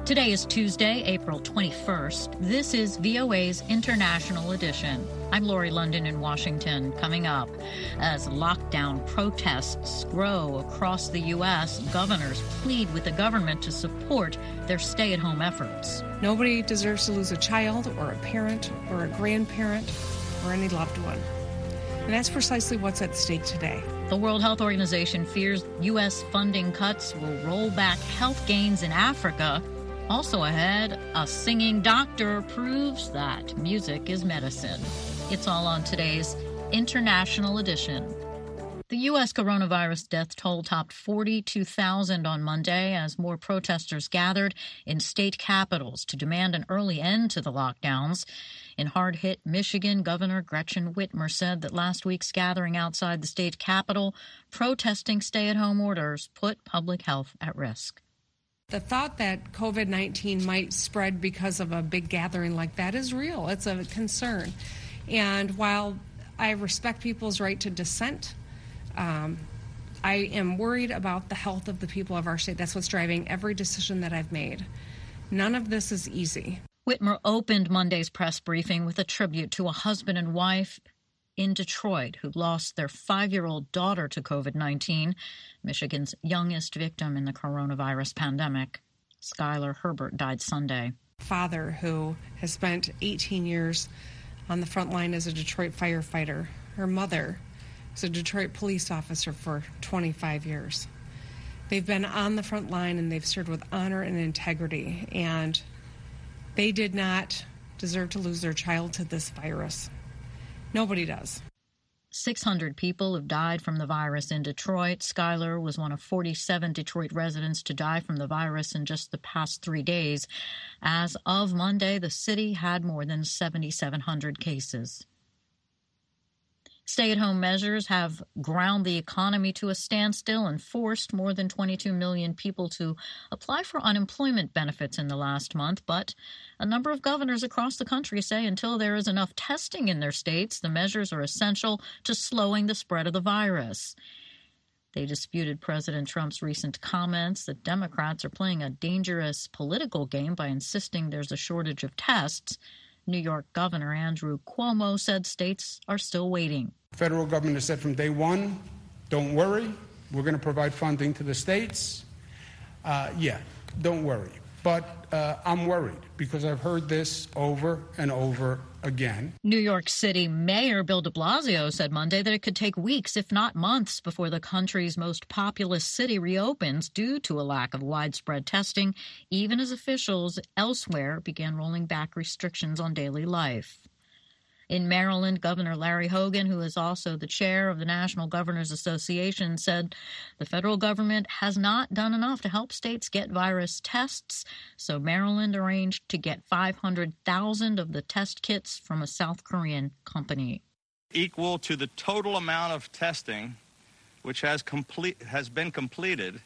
Today is Tuesday, April 21st. This is VOA's International Edition. I'm Lori London in Washington. Coming up, as lockdown protests grow across the U.S., governors plead with the government to support their stay-at-home efforts. Nobody deserves to lose a child or a parent or a grandparent or any loved one. And that's precisely what's at stake today. The World Health Organization fears U.S. funding cuts will roll back health gains in Africa. Also ahead, a singing doctor proves that music is medicine. It's all on today's International Edition. The U.S. coronavirus death toll topped 42,000 on Monday as more protesters gathered in state capitals to demand an early end to the lockdowns. In hard-hit Michigan, Governor Gretchen Whitmer said that last week's gathering outside the state capitol protesting stay-at-home orders put public health at risk. The thought that COVID-19 might spread because of a big gathering like that is real. It's a concern. And while I respect people's right to dissent, I am worried about the health of the people of our state. That's what's driving every decision that I've made. None of this is easy. Whitmer opened Monday's press briefing with a tribute to a husband and wife in Detroit who lost their 5-year-old daughter to COVID-19, Michigan's youngest victim in the coronavirus pandemic. Skylar Herbert died Sunday. Father who has spent 18 years on the front line as a Detroit firefighter. Her mother was a Detroit police officer for 25 years. They've been on the front line and they've served with honor and integrity, and they did not deserve to lose their child to this virus. Nobody does. 600 people have died from the virus in Detroit. Skylar was one of 47 Detroit residents to die from the virus in just the past 3 days. As of Monday, the city had more than 7,700 cases. Stay-at-home measures have ground the economy to a standstill and forced more than 22 million people to apply for unemployment benefits in the last month. But a number of governors across the country say until there is enough testing in their states, the measures are essential to slowing the spread of the virus. They disputed President Trump's recent comments that Democrats are playing a dangerous political game by insisting there's a shortage of tests. New York Governor Andrew Cuomo said states are still waiting. The federal government has said from day one, don't worry, we're going to provide funding to the states. Don't worry. But I'm worried because I've heard this over and over again. New York City Mayor Bill de Blasio said Monday that it could take weeks, if not months, before the country's most populous city reopens due to a lack of widespread testing, even as officials elsewhere began rolling back restrictions on daily life. In Maryland, Governor Larry Hogan, who is also the chair of the National Governors Association, said the federal government has not done enough to help states get virus tests, so Maryland arranged to get 500,000 of the test kits from a South Korean company. Equal to the total amount of testing which has been completed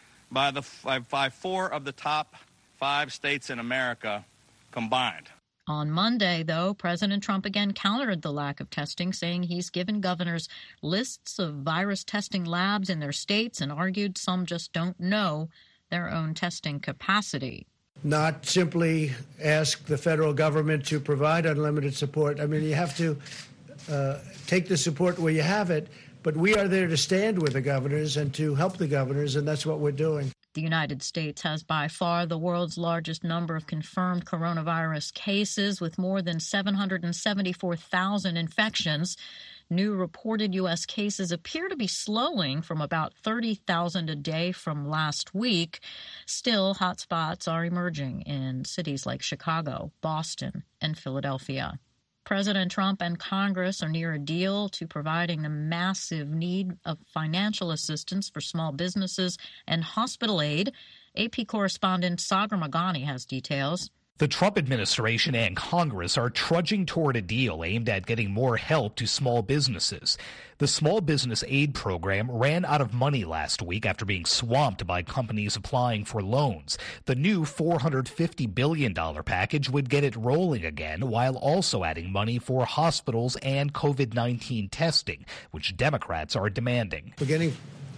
by 4 of the top 5 states in America combined. On Monday, though, President Trump again countered the lack of testing, saying he's given governors lists of virus testing labs in their states and argued some just don't know their own testing capacity. Not simply ask the federal government to provide unlimited support. I mean, you have to take the support where you have it, but we are there to stand with the governors and to help the governors, and that's what we're doing. The United States has by far the world's largest number of confirmed coronavirus cases, with more than 774,000 infections. New reported U.S. cases appear to be slowing from about 30,000 a day from last week. Still, hotspots are emerging in cities like Chicago, Boston, and Philadelphia. President Trump and Congress are near a deal to providing the massive need of financial assistance for small businesses and hospital aid. AP correspondent Sagar Meghani has details. The Trump administration and Congress are trudging toward a deal aimed at getting more help to small businesses. The Small Business Aid Program ran out of money last week after being swamped by companies applying for loans. The new $450 billion package would get it rolling again, while also adding money for hospitals and COVID-19 testing, which Democrats are demanding. We're getting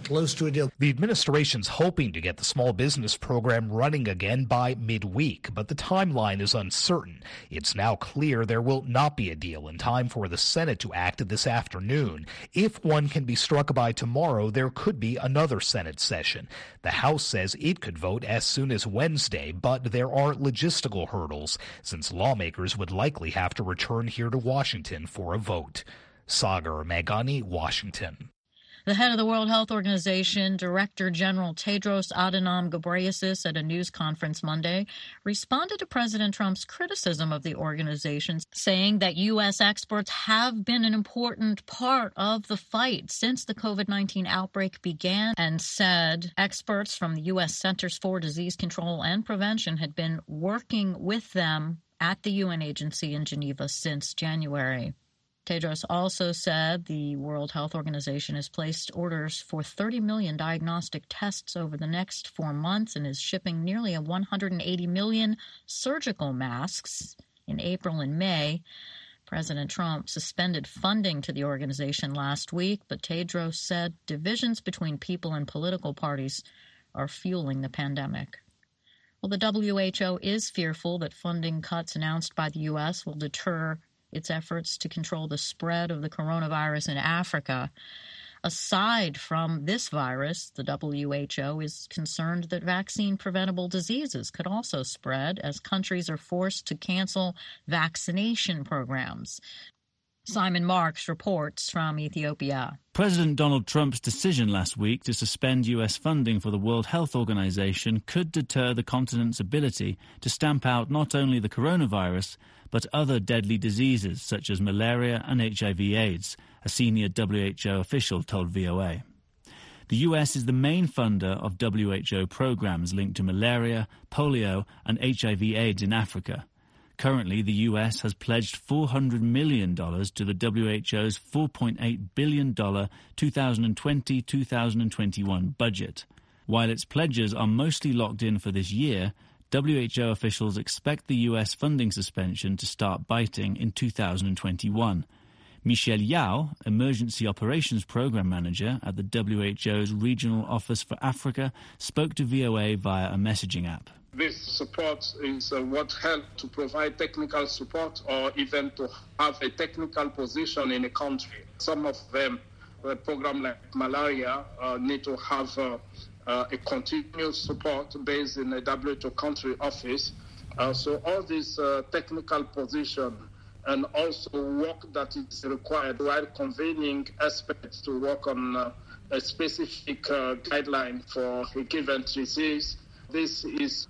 close to a deal. The administration's hoping to get the small business program running again by midweek, but the timeline is uncertain. It's now clear there will not be a deal in time for the Senate to act this afternoon. If one can be struck by tomorrow, there could be another Senate session. The House says it could vote as soon as Wednesday, but there are logistical hurdles, since lawmakers would likely have to return here to Washington for a vote. Sagar Meghani, Washington. The head of the World Health Organization, Director General Tedros Adhanom Ghebreyesus, at a news conference Monday, responded to President Trump's criticism of the organization, saying that U.S. experts have been an important part of the fight since the COVID-19 outbreak began, and said experts from the U.S. Centers for Disease Control and Prevention had been working with them at the UN agency in Geneva since January. Tedros also said the World Health Organization has placed orders for 30 million diagnostic tests over the next 4 months and is shipping nearly 180 million surgical masks in April and May. President Trump suspended funding to the organization last week, but Tedros said divisions between people and political parties are fueling the pandemic. Well, the WHO is fearful that funding cuts announced by the U.S. will deter its efforts to control the spread of the coronavirus in Africa. Aside from this virus, the WHO is concerned that vaccine-preventable diseases could also spread as countries are forced to cancel vaccination programs. Simon Marks reports from Ethiopia. President Donald Trump's decision last week to suspend U.S. funding for the World Health Organization could deter the continent's ability to stamp out not only the coronavirus, but other deadly diseases such as malaria and HIV/AIDS, a senior WHO official told VOA. The U.S. is the main funder of WHO programs linked to malaria, polio and HIV/AIDS in Africa. Currently, the U.S. has pledged $400 million to the WHO's $4.8 billion 2020-2021 budget. While its pledges are mostly locked in for this year, WHO officials expect the U.S. funding suspension to start biting in 2021. Michelle Yao, Emergency Operations Program Manager at the WHO's Regional Office for Africa, spoke to VOA via a messaging app. This support is what helps to provide technical support or even to have a technical position in a country. Some of them, a program like malaria, need to have a continuous support based in a WHO country office. So all this technical position and also work that is required while convening experts to work on a specific guideline for a given disease. This is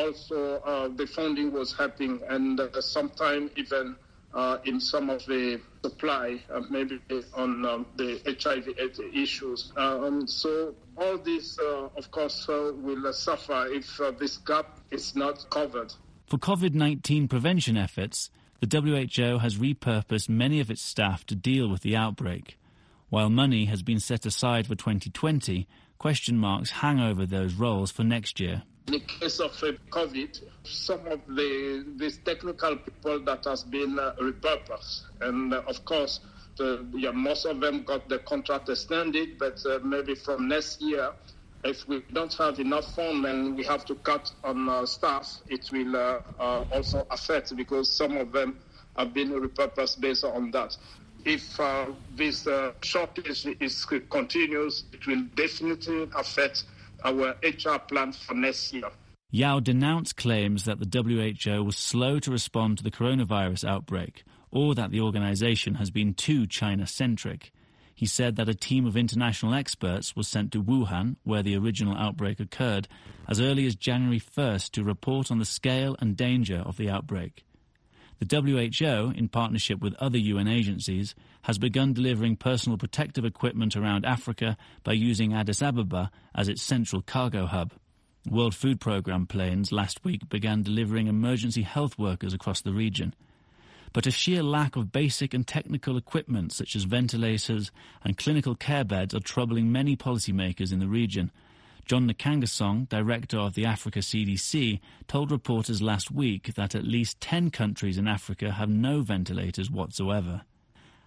also the funding was helping, and sometimes even in some of the supply, maybe on the HIV issues. So all this, of course, will suffer if this gap is not covered. For COVID-19 prevention efforts, the WHO has repurposed many of its staff to deal with the outbreak. While money has been set aside for 2020, question marks hang over those roles for next year. In the case of COVID, some of these technical people that has been repurposed, and of course, most of them got the contract extended, but maybe from next year, if we don't have enough funds and we have to cut on staff, it will also affect, because some of them have been repurposed based on that. If this shortage continues, it will definitely affect our HR plan for next year. Yao denounced claims that the WHO was slow to respond to the coronavirus outbreak, or that the organization has been too China-centric. He said that a team of international experts was sent to Wuhan, where the original outbreak occurred, as early as January 1st to report on the scale and danger of the outbreak. The WHO, in partnership with other UN agencies, has begun delivering personal protective equipment around Africa by using Addis Ababa as its central cargo hub. World Food Programme planes last week began delivering emergency health workers across the region. But a sheer lack of basic and technical equipment such as ventilators and clinical care beds are troubling many policymakers in the region. John Nkangasong, director of the Africa CDC, told reporters last week that at least 10 countries in Africa have no ventilators whatsoever.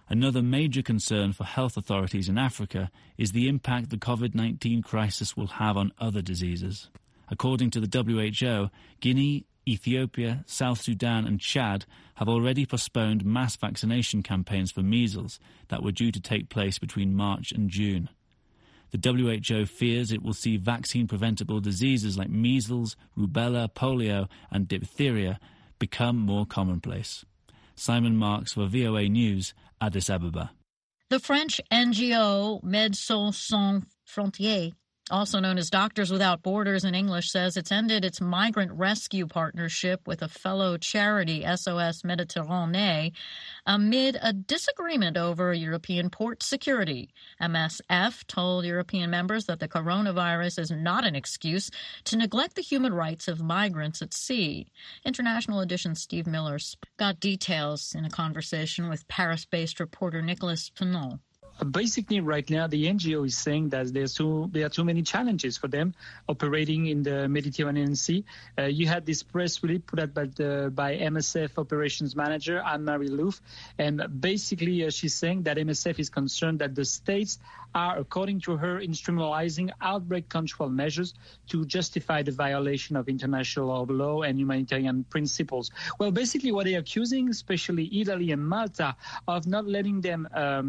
Another major concern for health authorities in Africa is the impact the COVID-19 crisis will have on other diseases. According to the WHO, Guinea, Ethiopia, South Sudan and Chad have already postponed mass vaccination campaigns for measles that were due to take place between March and June. The WHO fears it will see vaccine-preventable diseases like measles, rubella, polio and diphtheria become more commonplace. Simon Marks for VOA News, Addis Ababa. The French NGO Médecins Sans Frontières, also known as Doctors Without Borders in English, says it's ended its migrant rescue partnership with a fellow charity, SOS Méditerranée, amid a disagreement over European port security. MSF told European members that the coronavirus is not an excuse to neglect the human rights of migrants at sea. International Edition's Steve Miller got details in a conversation with Paris-based reporter Nicolas Pinon. Basically, right now, the NGO is saying that there are too many challenges for them operating in the Mediterranean Sea. You had this press release put out by MSF operations manager Anne-Marie Louf, and basically she's saying that MSF is concerned that the states are, according to her, instrumentalizing outbreak control measures to justify the violation of international law and humanitarian principles. Well, basically what they're accusing, especially Italy and Malta, of not letting them,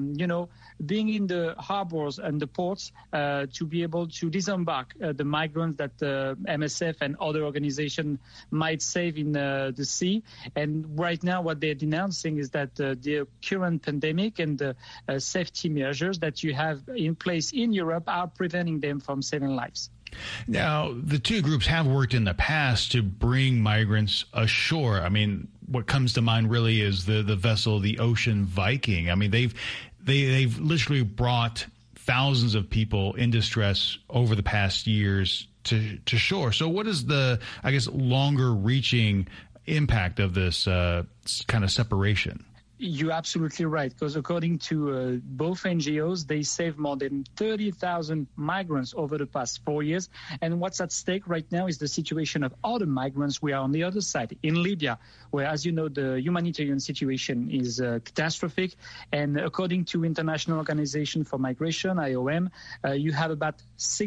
being in the harbors and the ports to be able to disembark the migrants that MSF and other organizations might save in the sea. And right now what they're denouncing is that the current pandemic and the safety measures that you have in place in Europe are preventing them from saving lives. Now, the two groups have worked in the past to bring migrants ashore. I mean, what comes to mind really is the vessel, the Ocean Viking. I mean, they've literally brought thousands of people in distress over the past years to shore. So what is the, I guess, longer reaching impact of this kind of separation? You're absolutely right, because according to both NGOs, they saved more than 30,000 migrants over the past 4 years. And what's at stake right now is the situation of other migrants. We are on the other side, in Libya, where, as you know, the humanitarian situation is catastrophic. And according to International Organization for Migration, IOM, you have about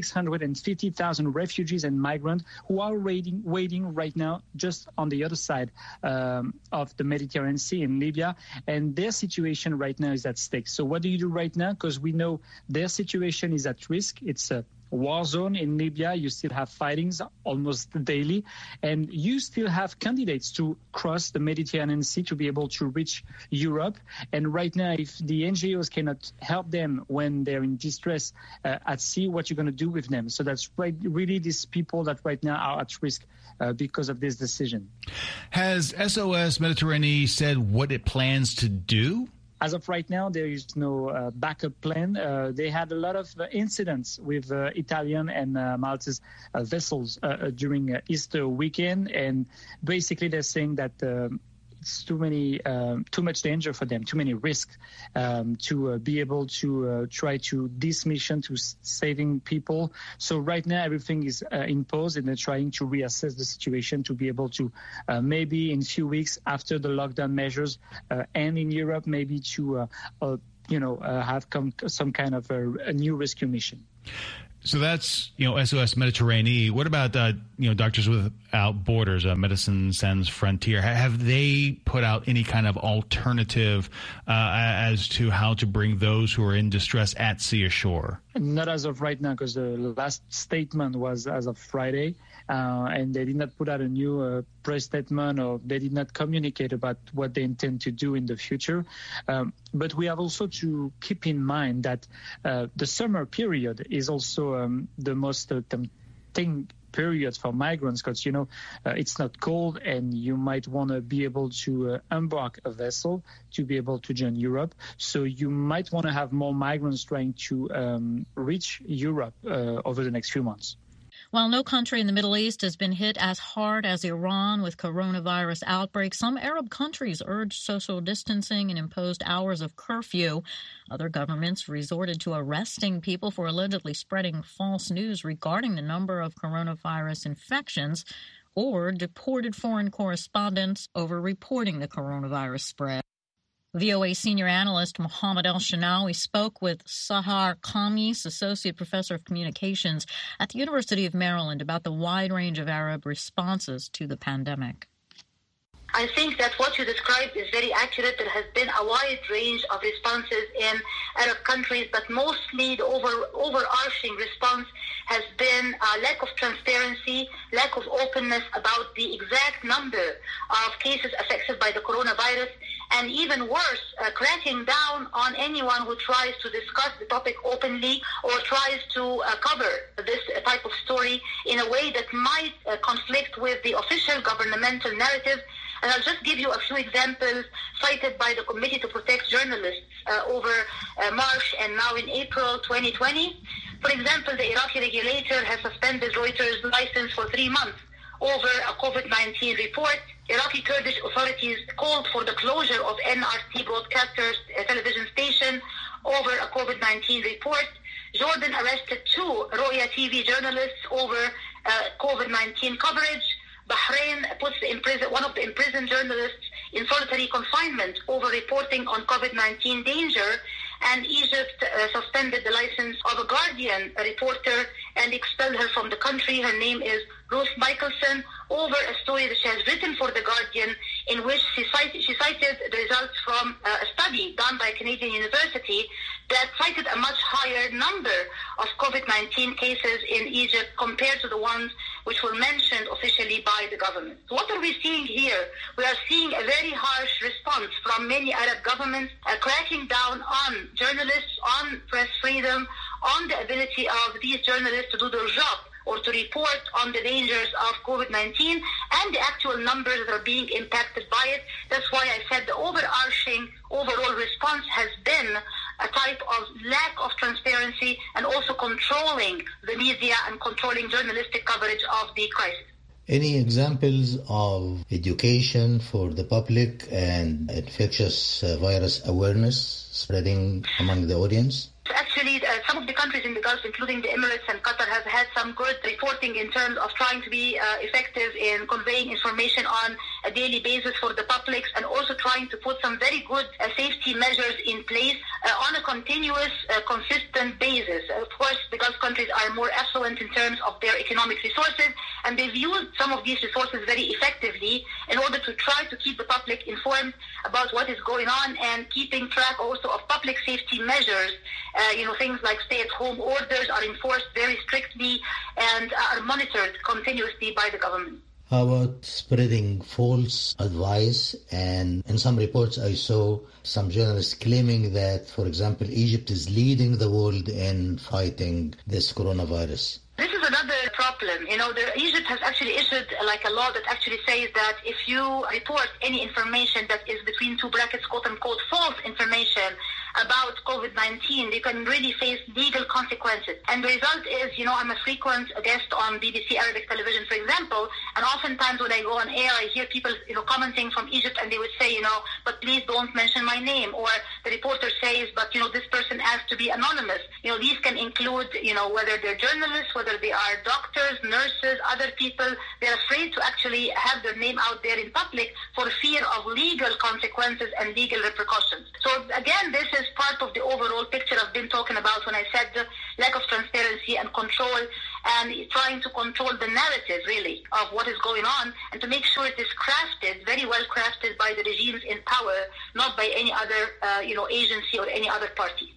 650,000 refugees and migrants who are waiting right now just on the other side of the Mediterranean Sea in Libya. And their situation right now is at stake. So what do you do right now? Because we know their situation is at risk. It's a war zone in Libya. You still have fightings almost daily. And you still have candidates to cross the Mediterranean Sea to be able to reach Europe. And right now, if the NGOs cannot help them when they're in distress at sea, what you're going to do with them? So that's really these people that right now are at risk because of this decision. Has SOS Méditerranée said what it plans to do? As of right now, there is no backup plan. They had a lot of incidents with Italian and Maltese vessels during Easter weekend. And basically, they're saying that it's too much danger for them, too many risks to be able to try to this mission to saving people. So right now everything is in pause, and they're trying to reassess the situation to be able to maybe in a few weeks after the lockdown measures end in Europe, maybe to have some kind of a new rescue mission. So that's, SOS Méditerranée. What about, Doctors Without Borders, Médecins Sans Frontières? Have they put out any kind of alternative as to how to bring those who are in distress at sea ashore? Not as of right now, because the last statement was as of Friday, and they did not put out a new press statement, or they did not communicate about what they intend to do in the future. But we have also to keep in mind that the summer period is also the most tempting period for migrants, because it's not cold, and you might want to be able to embark a vessel to be able to join Europe. So you might want to have more migrants trying to reach Europe over the next few months. While no country in the Middle East has been hit as hard as Iran with coronavirus outbreaks, some Arab countries urged social distancing and imposed hours of curfew. Other governments resorted to arresting people for allegedly spreading false news regarding the number of coronavirus infections, or deported foreign correspondents over reporting the coronavirus spread. VOA senior analyst Mohammed El-Shanawi spoke with Sahar Khamis, Associate Professor of Communications at the University of Maryland, about the wide range of Arab responses to the pandemic. I think that what you described is very accurate. There has been a wide range of responses in Arab countries, but mostly the overarching response has been a lack of transparency, lack of openness about the exact number of cases affected by the coronavirus, and even worse, cracking down on anyone who tries to discuss the topic openly or tries to cover this type of story in a way that might conflict with the official governmental narrative. And I'll just give you a few examples cited by the Committee to Protect Journalists over March and now in April 2020. For example, the Iraqi regulator has suspended Reuters' license for 3 months over a COVID-19 report. Iraqi Kurdish authorities called for the closure of NRT broadcasters' television station over a COVID-19 report. Jordan arrested 2 Roya TV journalists over COVID-19 coverage. Bahrain puts one of the imprisoned journalists in solitary confinement over reporting on COVID-19 danger, and Egypt suspended the license of a Guardian reporter and expelled her from the country. Her name is Ruth Michelson, over a story that she has written for The Guardian, in which she cited the results from a study done by a Canadian university that cited a much higher number of COVID-19 cases in Egypt compared to the ones which were mentioned officially by the government. So what are we seeing here? We are seeing a very harsh response from many Arab governments, cracking down on journalists, on press freedom, on the ability of these journalists to do their job or to report on the dangers of COVID-19 and the actual numbers that are being impacted by it. That's why I said the overarching overall response has been a type of lack of transparency and also controlling the media and controlling journalistic coverage of the crisis. Any examples of education for the public and infectious virus awareness spreading among the audience? Actually, some of the countries in the Gulf, including the Emirates and Qatar, have had some good reporting in terms of trying to be effective in conveying information on a daily basis for the public, and also trying to put some very good safety measures in place on a continuous, consistent basis. Of course, the Gulf countries are more affluent in terms of their economic resources, and they've used some of these resources very effectively in order to try to keep the public informed about what is going on and keeping track also of public safety measures. Things like stay-at-home orders are enforced very strictly and are monitored continuously by the government. How about spreading false advice? And in some reports I saw some journalists claiming that, for example, Egypt is leading the world in fighting this coronavirus. This is another problem. Egypt has actually issued a law that actually says that if you report any information that is between 2 brackets, quote-unquote, false information about COVID-19, you can really face legal consequences. And the result is, I'm a frequent guest on BBC Arabic television, for example, and oftentimes when I go on air, I hear people, commenting from Egypt, and they would say, but please don't mention my name. Or the reporter says, but, this person asked to be anonymous. These can include, whether they're journalists, whether they are doctors, nurses, other people. They're afraid to actually have their name out there in public for fear of legal consequences and legal repercussions. So again, this is part of the overall picture I've been talking about when I said the lack of transparency and control, and trying to control the narrative, really, of what is going on, and to make sure it is crafted, very well crafted by the regimes in power, not by any other, agency or any other party.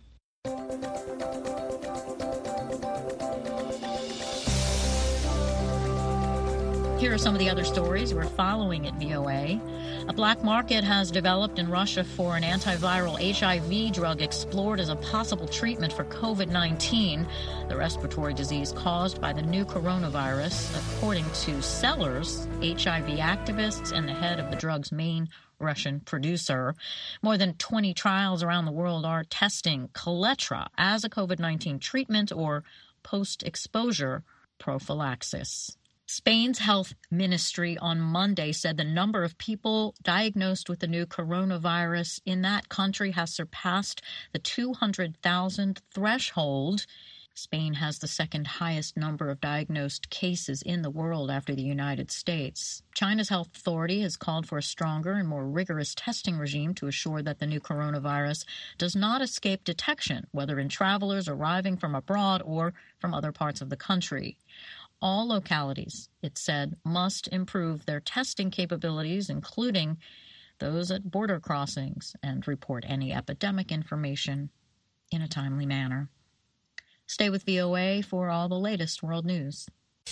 Here are some of the other stories we're following at VOA. A black market has developed in Russia for an antiviral HIV drug explored as a possible treatment for COVID-19, the respiratory disease caused by the new coronavirus, according to sellers, HIV activists, and the head of the drug's main Russian producer. More than 20 trials around the world are testing Kaletra as a COVID-19 treatment or post-exposure prophylaxis. Spain's health ministry on Monday said the number of people diagnosed with the new coronavirus in that country has surpassed the 200,000 threshold. Spain has the second highest number of diagnosed cases in the world after the United States. China's health authority has called for a stronger and more rigorous testing regime to assure that the new coronavirus does not escape detection, whether in travelers arriving from abroad or from other parts of the country. All localities, it said, must improve their testing capabilities, including those at border crossings, and report any epidemic information in a timely manner. Stay with VOA for all the latest world news.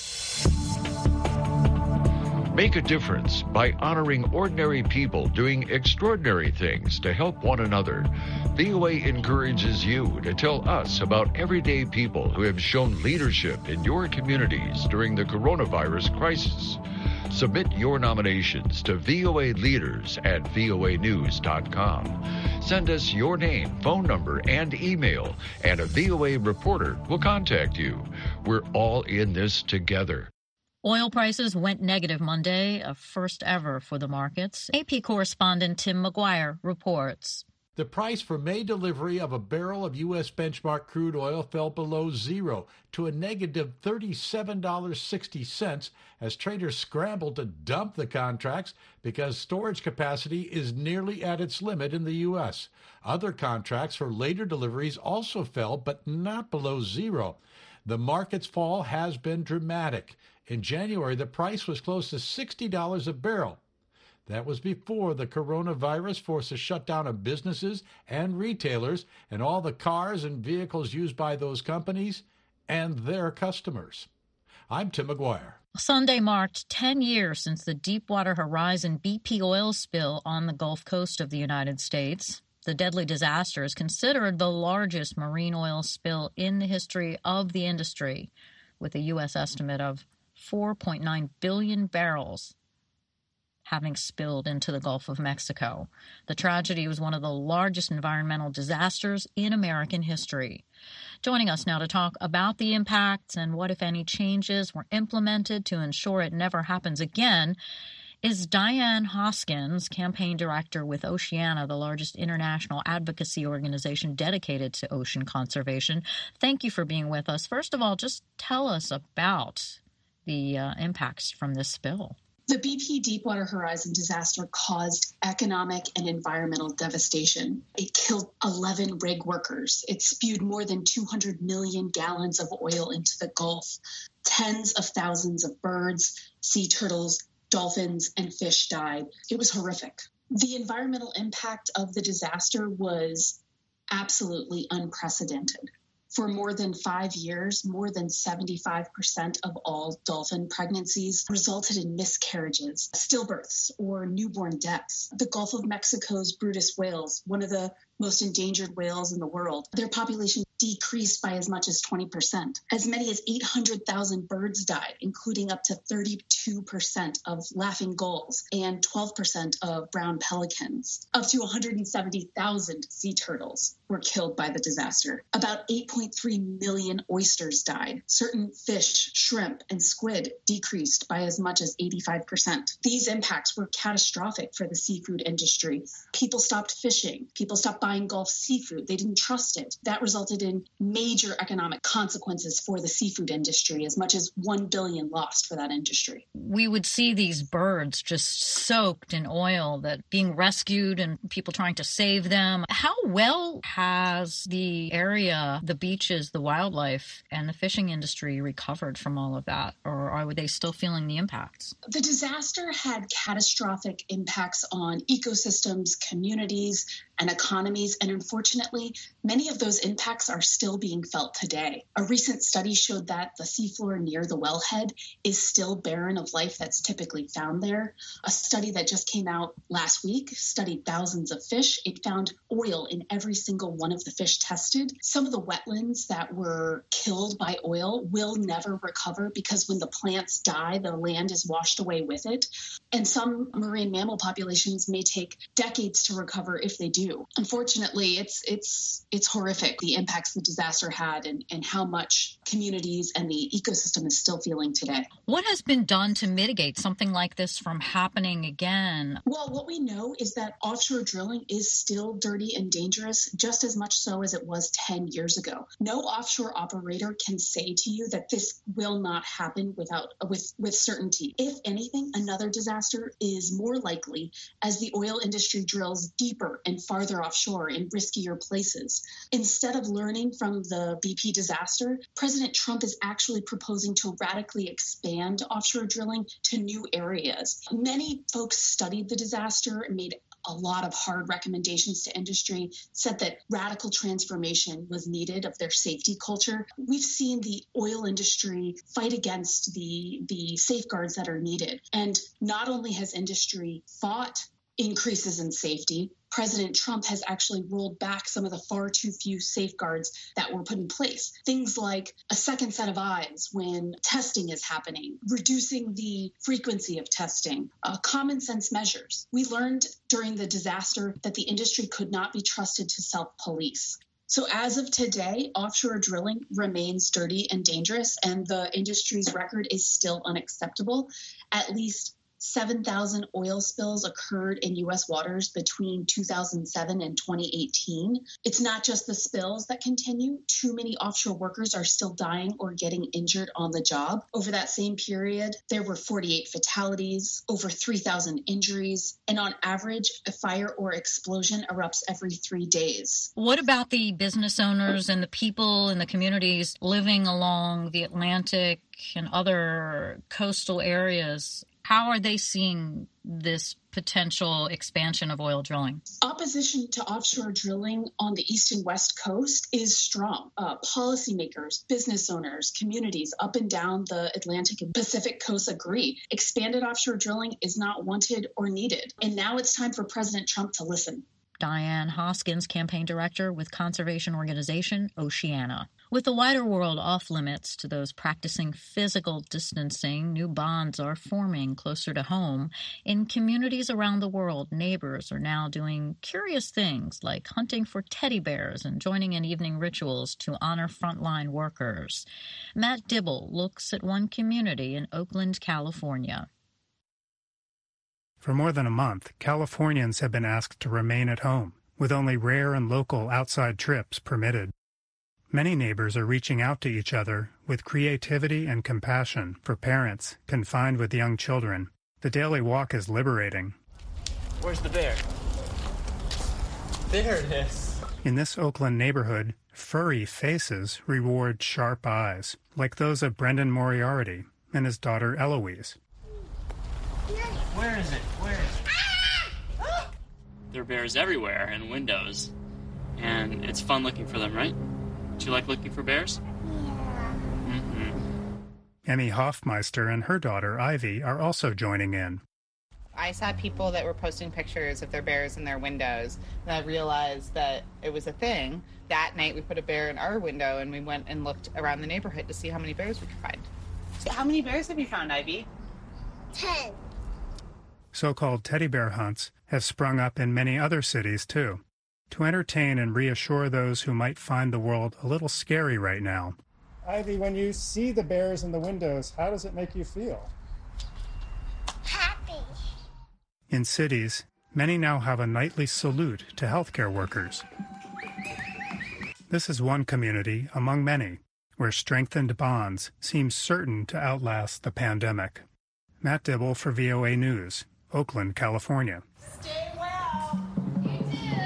Make a difference by honoring ordinary people doing extraordinary things to help one another. VOA encourages you to tell us about everyday people who have shown leadership in your communities during the coronavirus crisis. Submit your nominations to VOA Leaders at voanews.com. Send us your name, phone number, and email, and a VOA reporter will contact you. We're all in this together. Oil prices went negative Monday, a first ever for the markets. AP correspondent Tim McGuire reports. The price for May delivery of a barrel of U.S. benchmark crude oil fell below zero to a negative $37.60 as traders scrambled to dump the contracts because storage capacity is nearly at its limit in the U.S. Other contracts for later deliveries also fell, but not below zero. The market's fall has been dramatic. In January, the price was close to $60 a barrel. That was before the coronavirus forced a shutdown of businesses and retailers and all the cars and vehicles used by those companies and their customers. I'm Tim McGuire. Sunday marked 10 years since the Deepwater Horizon BP oil spill on the Gulf Coast of the United States. The deadly disaster is considered the largest marine oil spill in the history of the industry, with a U.S. estimate of 4.9 billion barrels having spilled into the Gulf of Mexico. The tragedy was one of the largest environmental disasters in American history. Joining us now to talk about the impacts and what, if any, changes were implemented to ensure it never happens again is Diane Hoskins, campaign director with Oceana, the largest international advocacy organization dedicated to ocean conservation. Thank you for being with us. First of all, just tell us about the impacts from this spill. The BP Deepwater Horizon disaster caused economic and environmental devastation. It killed 11 rig workers. It spewed more than 200 million gallons of oil into the Gulf. Tens of thousands of birds, sea turtles, dolphins, and fish died. It was horrific. The environmental impact of the disaster was absolutely unprecedented. For more than 5 years, more than 75% of all dolphin pregnancies resulted in miscarriages, stillbirths, or newborn deaths. The Gulf of Mexico's Bryde's whales, one of the most endangered whales in the world, their population decreased by as much as 20%. As many as 800,000 birds died, including up to 32% of laughing gulls and 12% of brown pelicans. Up to 170,000 sea turtles were killed by the disaster. About 8.3 million oysters died. Certain fish, shrimp, and squid decreased by as much as 85%. These impacts were catastrophic for the seafood industry. People stopped fishing. People stopped buying Gulf seafood. They didn't trust it. That resulted in major economic consequences for the seafood industry, as much as $1 billion lost for that industry. We would see these birds just soaked in oil, that being rescued and people trying to save them. How well has the area, the beaches, the wildlife, and the fishing industry recovered from all of that? Or are they still feeling the impacts? The disaster had catastrophic impacts on ecosystems, communities, and economies, and unfortunately, many of those impacts are still being felt today. A recent study showed that the seafloor near the wellhead is still barren of life that's typically found there. A study that just came out last week studied thousands of fish. It found oil in every single one of the fish tested. Some of the wetlands that were killed by oil will never recover because when the plants die, the land is washed away with it. And some marine mammal populations may take decades to recover if they do. do. Unfortunately, it's horrific, the impacts the disaster had and how much communities and the ecosystem is still feeling today. What has been done to mitigate something like this from happening again? Well, what we know is that offshore drilling is still dirty and dangerous, just as much so as it was 10 years ago. No offshore operator can say to you that this will not happen with certainty. If anything, another disaster is more likely as the oil industry drills deeper and farther offshore in riskier places. Instead of learning from the BP disaster, President Trump is actually proposing to radically expand offshore drilling to new areas. Many folks studied the disaster and made a lot of hard recommendations to industry, said that radical transformation was needed of their safety culture. We've seen the oil industry fight against the safeguards that are needed. And not only has industry fought increases in safety, President Trump has actually rolled back some of the far too few safeguards that were put in place. Things like a second set of eyes when testing is happening, reducing the frequency of testing, common sense measures. We learned during the disaster that the industry could not be trusted to self-police. So as of today, offshore drilling remains dirty and dangerous, and the industry's record is still unacceptable. At least 7,000 oil spills occurred in U.S. waters between 2007 and 2018. It's not just the spills that continue. Too many offshore workers are still dying or getting injured on the job. Over that same period, there were 48 fatalities, over 3,000 injuries, and on average, a fire or explosion erupts every 3 days. What about the business owners and the people in the communities living along the Atlantic and other coastal areas? How are they seeing this potential expansion of oil drilling? Opposition to offshore drilling on the east and west coast is strong. Policymakers, business owners, communities up and down the Atlantic and Pacific coasts agree. Expanded offshore drilling is not wanted or needed. And now it's time for President Trump to listen. Diane Hoskins, campaign director with conservation organization Oceana. With the wider world off limits to those practicing physical distancing, new bonds are forming closer to home. In communities around the world, neighbors are now doing curious things like hunting for teddy bears and joining in evening rituals to honor frontline workers. Matt Dibble looks at one community in Oakland, California. For more than a month, Californians have been asked to remain at home, with only rare and local outside trips permitted. Many neighbors are reaching out to each other with creativity and compassion for parents confined with young children. The daily walk is liberating. Where's the bear? There it is. In this Oakland neighborhood, furry faces reward sharp eyes, like those of Brendan Moriarty and his daughter Eloise. Where is it? Where is it? There are bears everywhere and windows, and it's fun looking for them, right? Do you like looking for bears? Yeah. Emmy Hoffmeister and her daughter Ivy are also joining in. I saw people that were posting pictures of their bears in their windows, and I realized that it was a thing. That night we put a bear in our window, and we went and looked around the neighborhood to see how many bears we could find. So how many bears have you found, Ivy? 10. So-called teddy bear hunts have sprung up in many other cities, too, to entertain and reassure those who might find the world a little scary right now. Ivy, when you see the bears in the windows, how does it make you feel? Happy. In cities, many now have a nightly salute to healthcare workers. This is one community among many where strengthened bonds seem certain to outlast the pandemic. Matt Dibble for VOA News, Oakland, California. Stay well. You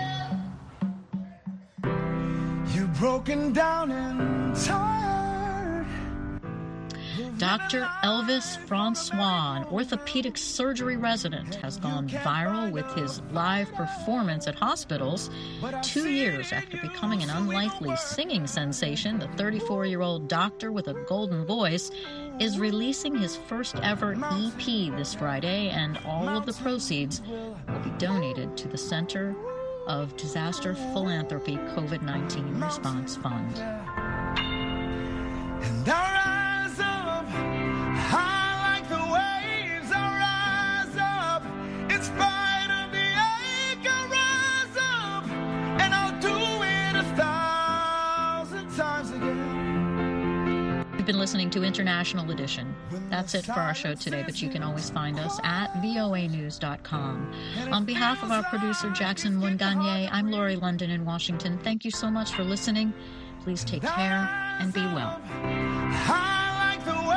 too. You're broken down and tired. Dr. Elvis Francois, an orthopedic surgery resident, has gone viral with his live performance at hospitals. 2 years after becoming an unlikely singing sensation, the 34-year-old doctor with a golden voice is releasing his first ever EP this Friday, and all of the proceeds will be donated to the Center of Disaster Philanthropy COVID-19 Response Fund. And I rise up, high like the waves, I rise up, in spite of the ache, I rise up, rise again. You've been listening to International Edition. That's it for our show today, but you can always find us at voanews.com. On behalf of our producer, Jackson Mwanganye, I'm Lori London in Washington. Thank you so much for listening. Please take care and be well. I like the way